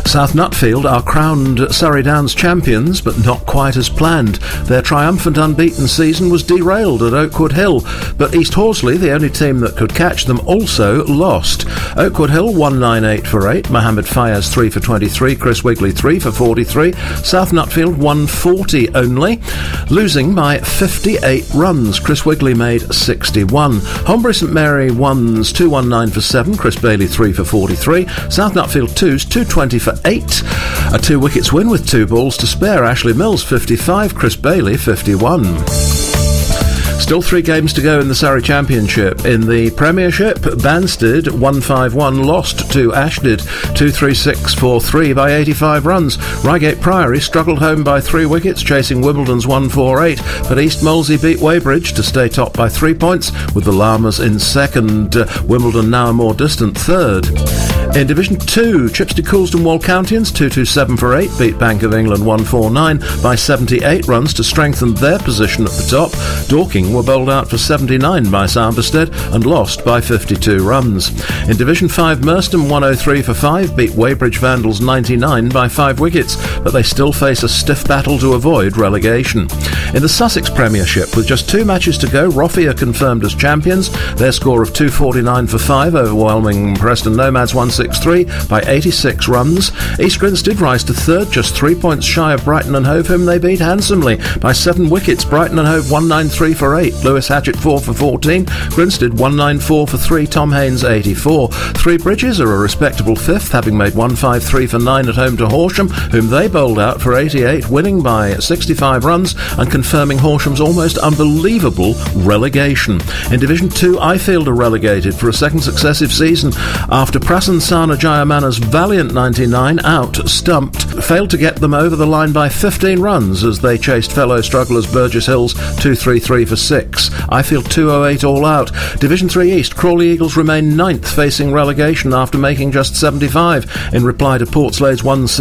South Nutfield are crowned Surrey Downs champions, but not quite as planned. Their triumphant unbeaten season was derailed at Oakwood Hill, but East Horsley, the only team that could catch them, also lost. Oakwood Hill won 9-8 for 8, Mohammed Fayez 3 for 23, Chris Wigley 3 for 43. South Nutfield won 40 only, losing by 58 runs. Chris Wigley made 61. Hombury St Mary ones 219 for 7, Chris Bailey 3 for 43. South Nutfield 2s 220 for 8. A 2 wickets win with 2 balls to spare. Ashley Mills 55, Chris Bailey 51. Still 3 games to go in the Surrey Championship. In the Premiership, Banstead 151 lost to Ashdid 236-4-3 by 85 runs. Reigate Priory struggled home by 3 wickets, chasing Wimbledon's 148, but East Molesey beat Weybridge to stay top by 3 points, with the Llamas in second. Wimbledon now a more distant third. In Division 2, Chipstead Coulsdon Walcountians 227 for 8 beat Bank of England 149 by 78 runs to strengthen their position at the top. Dorking were bowled out for 79 by Samberstead and lost by 52 runs. In Division 5, Merstham 103 for 5 beat Weybridge Vandals 99 by 5 wickets, but they still face a stiff battle to avoid relegation. In the Sussex Premiership, with just 2 matches to go, Roffey are confirmed as champions. Their score of 249 for 5 overwhelming Preston Nomads 163 by 86 runs. East Grinstead rise to third, just 3 points shy of Brighton and Hove, whom they beat handsomely by 7 wickets. Brighton and Hove 193 for 8, Lewis Hatchett 4 for 14, Grinstead 194 for 3, Tom Haynes 84. Three Bridges are a respectable 5th, having made 153 for 9 at home to Horsham, whom they bowled out for 88, winning by 65 runs and confirming Horsham's almost unbelievable relegation. In Division 2, Ifield are relegated for a second successive season after Prasansana Jayamana's valiant 99 out-stumped failed to get them over the line by 15 runs as they chased fellow strugglers Burgess Hills 233 for 6. Ifield 208 all out. Division 3 East, Crawley Eagles remain 9th, facing relegation after making just 75 in reply to Portslade's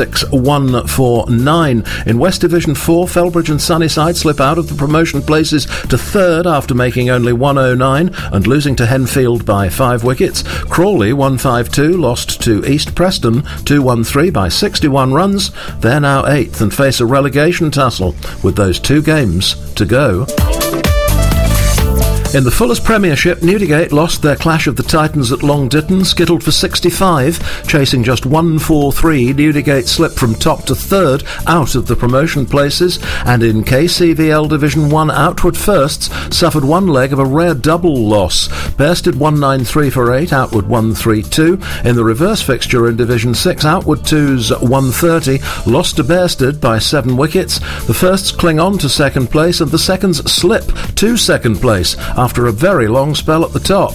161 for 9. In West Division 4, Felbridge and Sunnyside slip out of the promotion places to 3rd after making only 109 and losing to Henfield by 5 wickets. Crawley 152 lost to East Preston 213 by 61 runs. They're now 8th and face a relegation tussle with those 2 games to go. In the Fullers Premiership, Newdigate lost their clash of the Titans at Long Ditton, skittled for 65, chasing just 143. Newdigate slipped from top to 3rd out of the promotion places, and in KCVL Division 1, Outward Firsts suffered one leg of a rare double loss. Bearsted 193 for 8, Outward 132. In the reverse fixture in Division 6, Outward 2's 130 lost to Bearsted by 7 wickets. The firsts cling on to second place, and the seconds slip to second place after a very long spell at the top.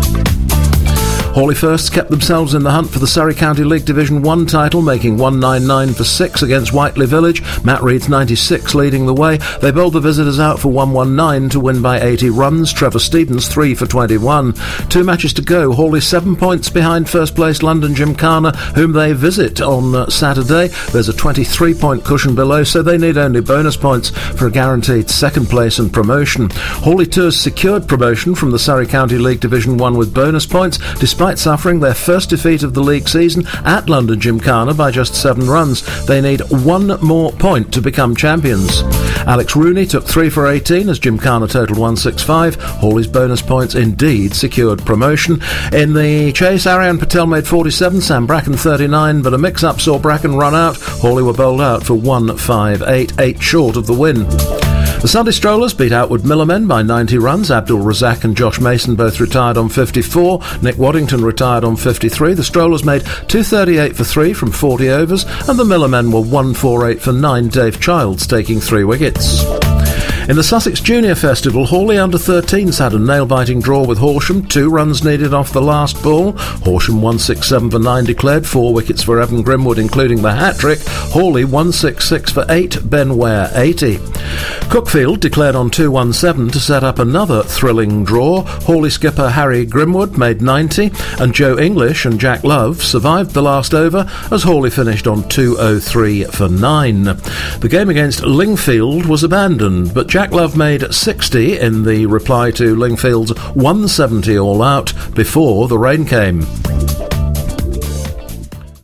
Hawley Firsts kept themselves in the hunt for the Surrey County League Division 1 title, making 199 for 6 against Whiteley Village. Matt Reed's 96 leading the way. They bowled the visitors out for 119 to win by 80 runs. Trevor Stevens 3 for 21. 2 matches to go. Hawley 7 points behind first place London Gymkhana, whom they visit on Saturday. There's a 23-point cushion below, so they need only bonus points for a guaranteed second place and promotion. Hawley Tours secured promotion from the Surrey County League Division 1 with bonus points, despite suffering their first defeat of the league season at London Gymkhana by just 7 runs. They need 1 more point to become champions. Alex Rooney took 3 for 18 as Gymkhana totaled 165. Hawley's bonus points indeed secured promotion. In the chase, Arian Patel made 47, Sam Bracken 39, but a mix-up saw Bracken run out. Hawley were bowled out for 158, 8 short of the win. The Sunday Strollers beat Outward Millermen by 90 runs. Abdul Razak and Josh Mason both retired on 54. Nick Waddington retired on 53. The Strollers made 238 for 3 from 40 overs, and the Millermen were 148 for 9, Dave Childs taking 3 wickets. In the Sussex Junior Festival, Hawley under-13s had a nail-biting draw with Horsham, 2 runs needed off the last ball. Horsham 167 for 9 declared, 4 wickets for Evan Grimwood, including the hat-trick. Hawley 166 for 8, Ben Ware 80. Cookfield declared on 217 to set up another thrilling draw. Hawley skipper Harry Grimwood made 90, and Joe English and Jack Love survived the last over as Hawley finished on 203 for 9. The game against Lingfield was abandoned, but Jack Love made 60 in the reply to Lingfield's 170 all out before the rain came.